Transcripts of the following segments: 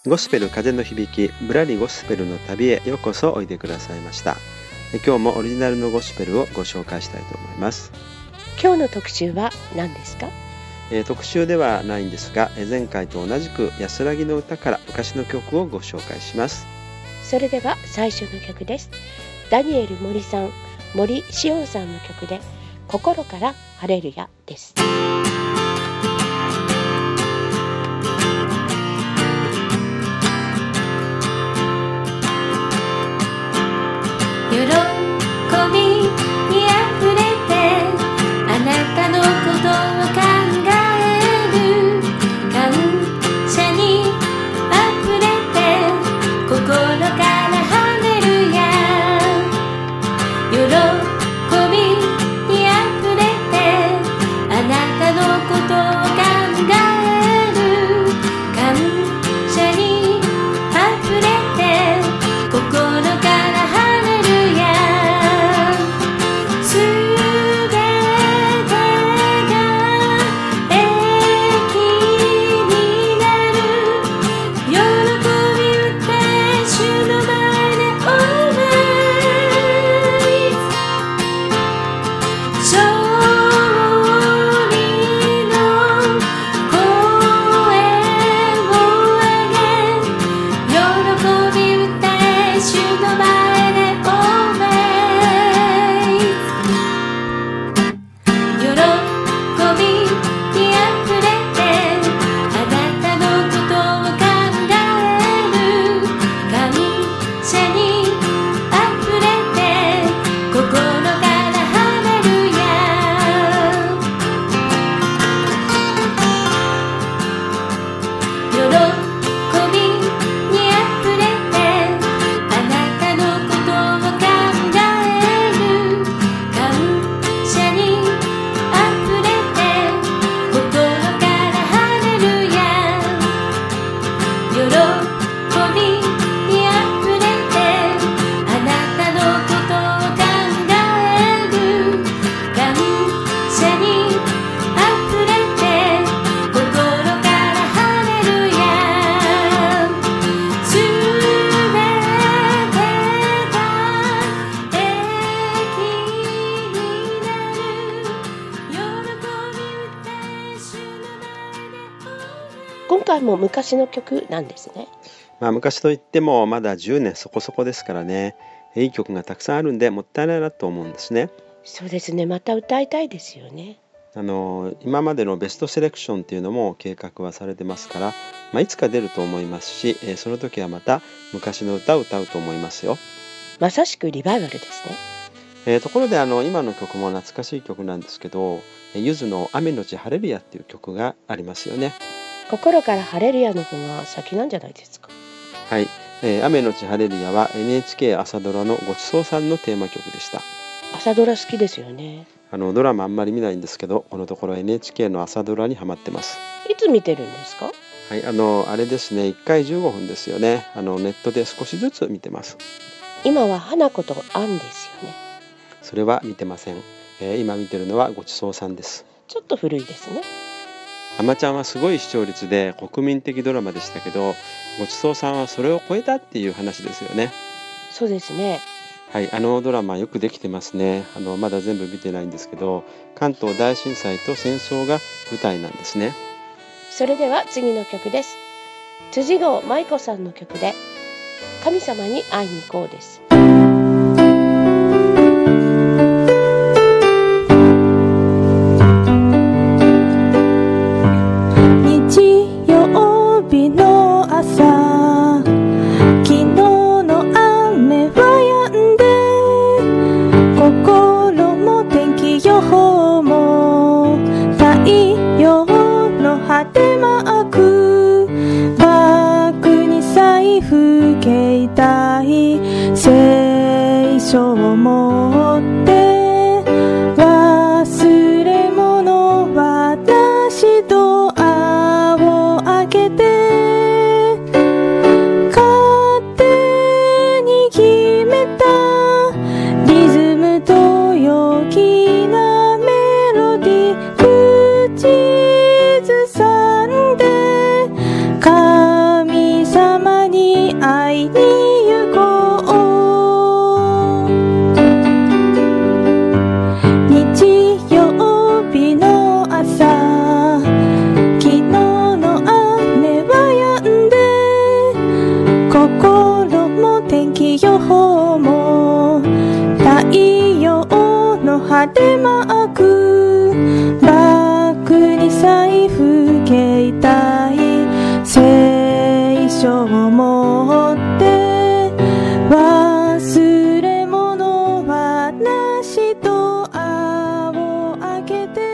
ゴスペル風の響き、ぶらりゴスペルの旅へようこそおいでくださいました。今日もオリジナルのゴスペルをご紹介したいと思います。 今日の特集は何ですか？ 特集ではないんですが、前回と同じく安らぎの歌から昔の曲をご紹介します。 それでは最初の曲です。ダニエル森さん、森しおんさんの曲で心からハレルヤです。 喜びにあふれてあなたのことを考える、感謝にあふれて心からハレルヤ、喜びにあふれてあなたのことを考える、感謝にあふれて心からハレルヤ、 今回も昔の曲なんですね。 昔といってもまだ10年そこそこですからね、いい曲がたくさんあるんでもったいないなと思うんですね。 そうですね、また歌いたいですよね。 今までのベストセレクションっていうのも計画はされてますから、いつか出ると思いますし、その時はまた昔の歌を歌うと思いますよ。 まさしくリバイバルですね。ところで今の曲も懐かしい曲なんですけど、ゆずの雨のちハレルヤっていう曲がありますよね。 心からハレルヤの方が先なんじゃないですか。 はい、雨のちハレルヤは NHK 朝ドラのごちそうさんのテーマ曲でした。 朝ドラ好きですよね。 ドラマあんまり見ないんですけど、このところ NHK の朝ドラにハマってます。 いつ見てるんですか？ はい、あれですね、1回15分ですよね。ネットで少しずつ見てます。 今は花子とアンですよね。 それは見てません。今見てるのはごちそうさんです。 ちょっと古いですね。 あまちゃんはすごい視聴率で国民的ドラマでしたけど、ごちそうさんはそれを超えたっていう話ですよね。 そうですね。 はい、ドラマよくできてますね。まだ全部見てないんですけど、関東大震災と戦争が舞台なんですね。 それでは次の曲です。辻郷舞子さんの曲で神様に会いに行こうです。 聖書を持って忘れ物私ドアを開けて勝手に決めたリズムと陽気なメロディー口ずさんで神様会いに行こう。日曜日の朝、昨日の雨は止んで、心も天気予報も太陽の晴れマーク、バッグに財布携帯、聖書を持って忘れ物はなしとあを開けて、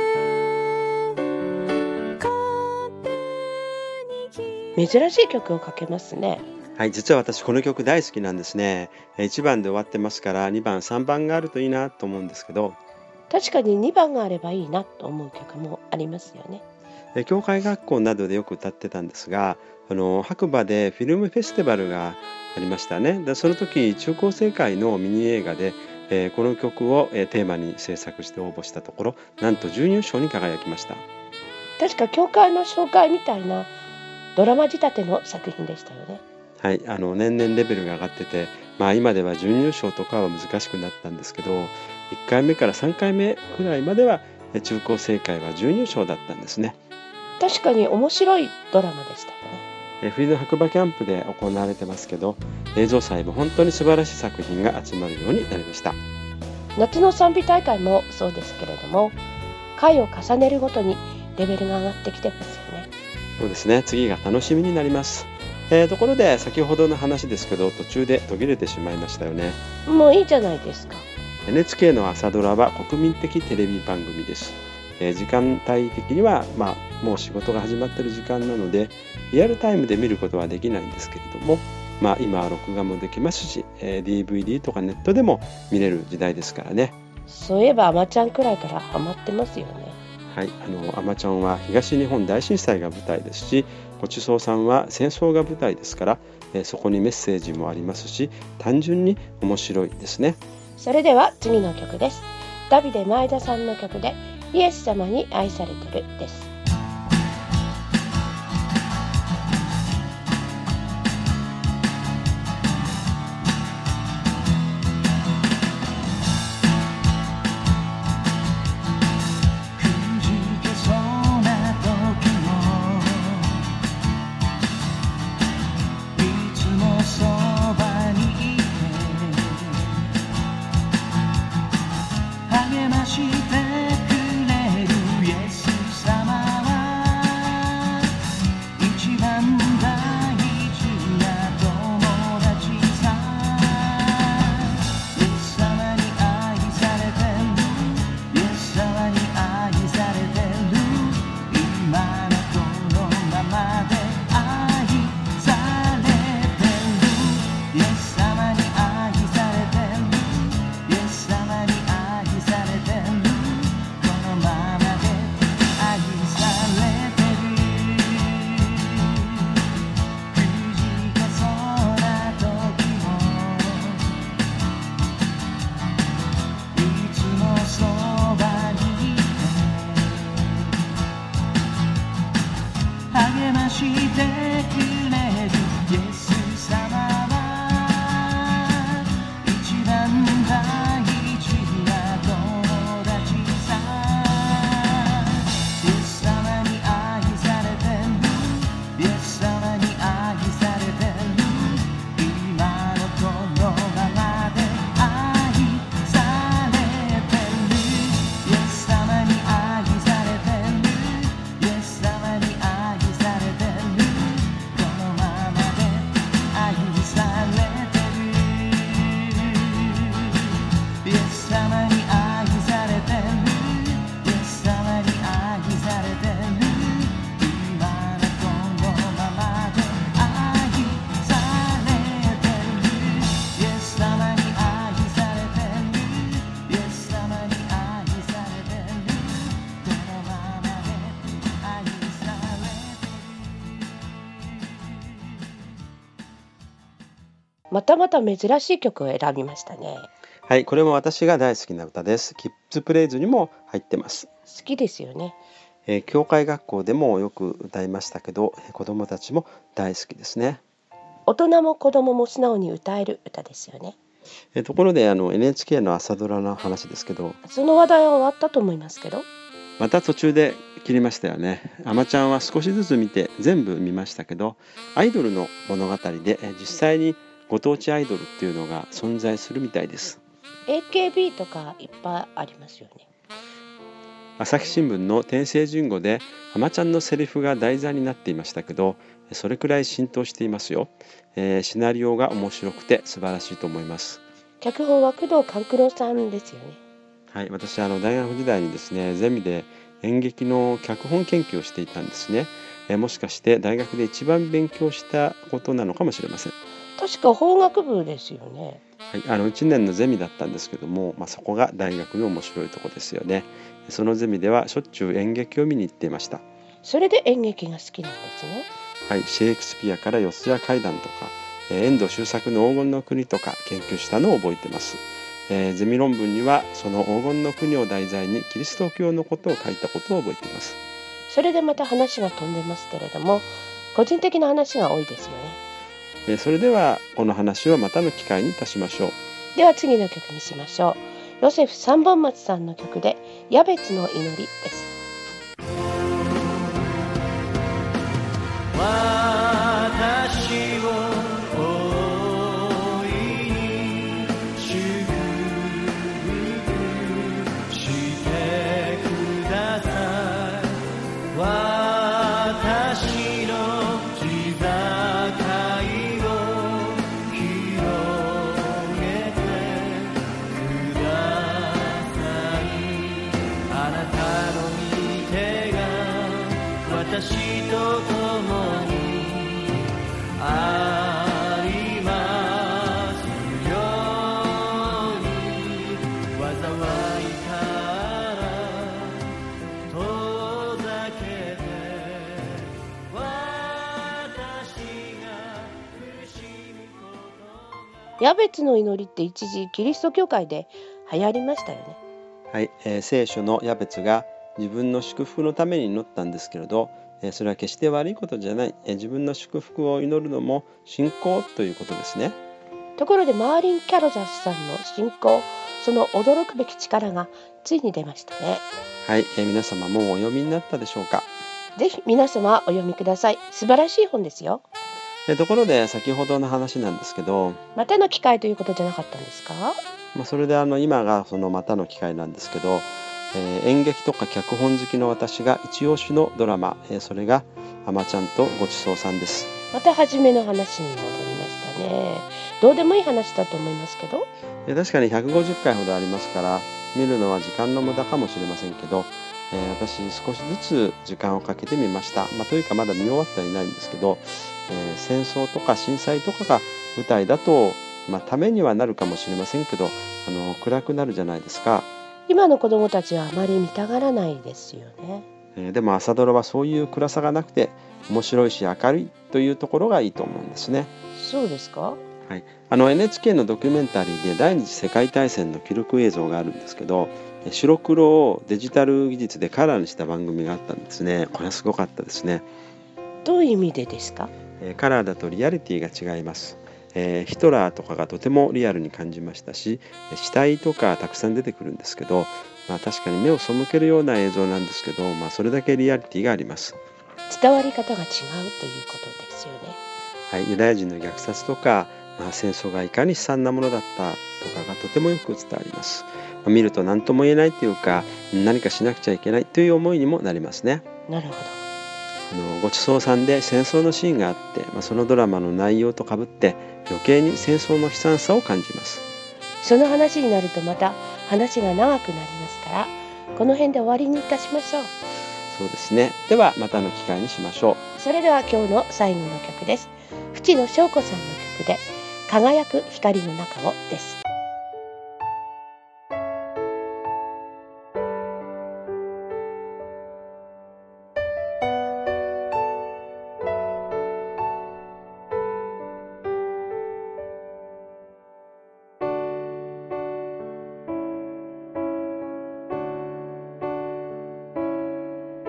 珍しい曲をかけますね。 はい、実は私この曲大好きなんですね。1番で終わってますから2番3番があるといいなと思うんですけど、 確かに2番があればいいなと思う曲もありますよね。 教会学校などでよく歌ってたんですが、白馬でフィルムフェスティバルがありましたね。でその時中高生会のミニ映画で、この曲を、テーマに制作して応募したところ、なんと準優勝に輝きました。 確か教会の紹介みたいなドラマ仕立ての作品でしたよね。 はい、年々レベルが上がってて、今では準優勝とかは難しくなったんですけど、1回目から3回目くらいまでは中高生会は準優勝だったんですね。 確かに面白いドラマでしたよね。 冬の白馬キャンプで行われてますけど、映像祭も本当に素晴らしい作品が集まるようになりました。 夏の賛美大会もそうですけれども、回を重ねるごとにレベルが上がってきてますよね。 そうですね、次が楽しみになります。ところで先ほどの話ですけど、途中で途切れてしまいましたよね。 もういいじゃないですか。 NHK の朝ドラは国民的テレビ番組です。時間帯的には、もう仕事が始まっている時間なのでリアルタイムで見ることはできないんですけれども、今は録画もできますし、DVD とかネットでも見れる時代ですからね。 そういえばあまちゃんくらいからハマってますよね。 はい、あまちゃんは東日本大震災が舞台ですし、ごちそうさんは戦争が舞台ですから、そこにメッセージもありますし、単純に面白いですね。 それでは次の曲です。ダビデ前田さんの曲でイエス様に愛されてるです。またまた珍しい曲を選びましたね。 はい、これも私が大好きな歌です。キッズプレイズにも入ってます。 好きですよね。 教会学校でもよく歌いましたけど、子どもたちも大好きですね。 大人も子供も素直に歌える歌ですよね。 ところでNHK の朝ドラの話ですけど、 その話題は終わったと思いますけど、 また途中で切りましたよね。あまちゃんは少しずつ見て全部見ましたけど、アイドルの物語で実際にご当地アイドルっていうのが存在するみたいです。 AKB とかいっぱいありますよね。 朝日新聞の天聖人語であまちゃんのセリフが題材になっていましたけど、それくらい浸透していますよ。シナリオが面白くて素晴らしいと思います。 脚本は工藤官九郎さんですよね。 はい、私大学時代にですね、ゼミで演劇の脚本研究をしていたんですね。もしかして大学で一番勉強したことなのかもしれません。 確か法学部ですよね。 はい、1年のゼミだったんですけども、そこが大学の面白いところですよね。そのゼミではしょっちゅう演劇を見に行っていました。 それで演劇が好きなんですね。 はい、シェイクスピアから四谷怪談とか、遠藤周作の黄金の国とか研究したのを覚えています。ゼミ論文にはその黄金の国を題材にキリスト教のことを書いたことを覚えています。 それでまた話が飛んでますけれども、個人的な話が多いですよね。 それではこの話はまたの機会にいたしましょう。 では次の曲にしましょう。ヨセフ三本松さんの曲でヤベツの祈りです。 私を大いに祝福してください。私の地境を広げてください。あなたの御手が私と共にありますように、災いから遠ざけて私が苦しむことが。 ヤベツの祈りって一時キリスト教会で流行りましたよね。 はい、聖書のヤベツが自分の祝福のために祈ったんですけれど、それは決して悪いことじゃない。自分の祝福を祈るのも信仰ということですね。 ところでマーリン・キャロザスさんの信仰、その驚くべき力がついに出ましたね。 はい、皆様もうお読みになったでしょうか。 ぜひ皆様お読みください。素晴らしい本ですよ。 ところで先ほどの話なんですけど、 またの機会ということじゃなかったんですか？ それで今がそのまたの機会なんですけど、演劇とか脚本好きの私が一押しのドラマ、それがあまちゃんとごちそうさんです。 また初めの話に戻りましたね。どうでもいい話だと思いますけど、 確かに150回ほどありますから見るのは時間の無駄かもしれませんけど、私少しずつ時間をかけてみました。というかまだ見終わってはいないんですけど、戦争とか震災とかが舞台だと、ためにはなるかもしれませんけど、暗くなるじゃないですか。 今の子供たちはあまり見たがらないですよね。 でも朝ドラはそういう暗さがなくて面白いし明るいというところがいいと思うんですね。 そうですか？ はい、NHK のドキュメンタリーで第二次世界大戦の記録映像があるんですけど、白黒をデジタル技術でカラーにした番組があったんですね。これはすごかったですね。 どういう意味でですか？ カラーだとリアリティが違います。ヒトラーとかがとてもリアルに感じましたし、死体とかたくさん出てくるんですけど、確かに目を背けるような映像なんですけど、それだけリアリティがあります。 伝わり方が違うということですよね。 はい、ユダヤ人の虐殺とか、戦争がいかに悲惨なものだったとかがとてもよく伝わります。見ると何とも言えないというか、何かしなくちゃいけないという思いにもなりますね。 なるほど。 ごちそうさんで戦争のシーンがあって、そのドラマの内容とかぶって余計に戦争の悲惨さを感じます。 その話になるとまた話が長くなりますから、この辺で終わりにいたしましょう。 そうですね。ではまたの機会にしましょう。 それでは今日の最後の曲です。淵野翔子さんの曲で輝く光の中をです。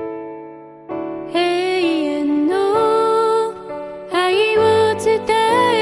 永遠の愛を伝え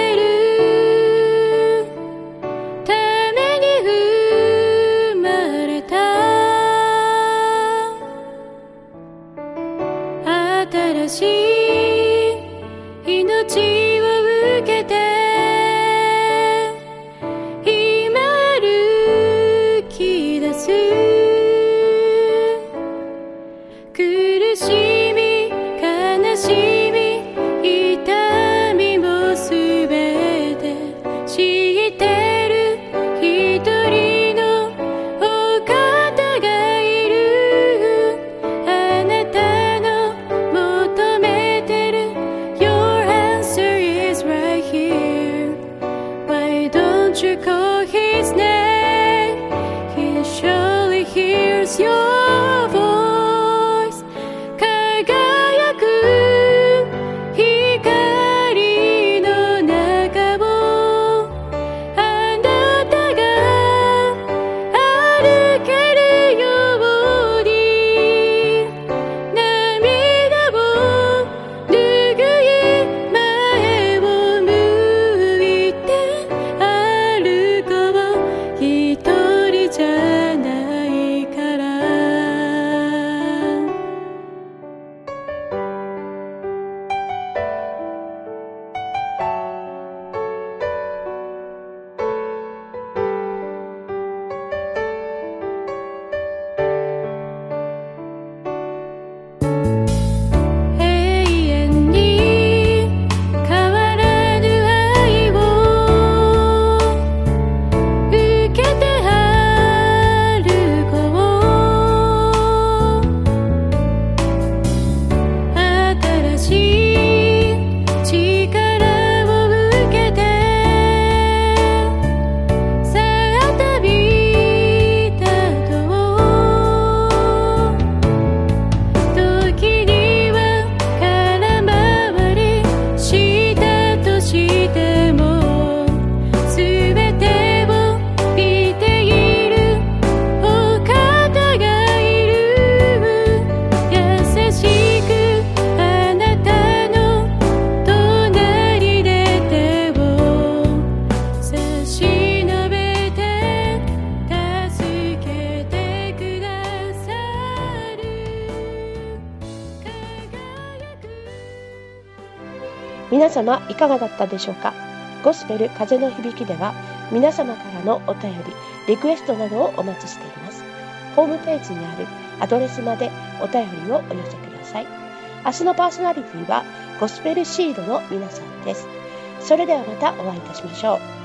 してる一人のお方がいる。あなたの求めてる Your answer is right here. Why don't you call his name? He surely hears your voice. 輝く光の中をあなたが歩けるように涙を拭い前を向いて歩こう。一人じゃないから。永遠に変わらぬ愛を受けて歩こう。新しい力を受けてさあ旅立とう。時には空回りしたとしてもすべてを見ているお方がいる。優しくあなたの隣で手を差し伸べて助けてくださる。輝く皆様いかがだったでしょうか。ゴスペル風の響きでは皆様からのお便り、リクエストなどをお待ちしています。ホームページにあるアドレスまでお便りをお寄せください。明日のパーソナリティはゴスペルシードの皆さんです。それではまたお会いいたしましょう。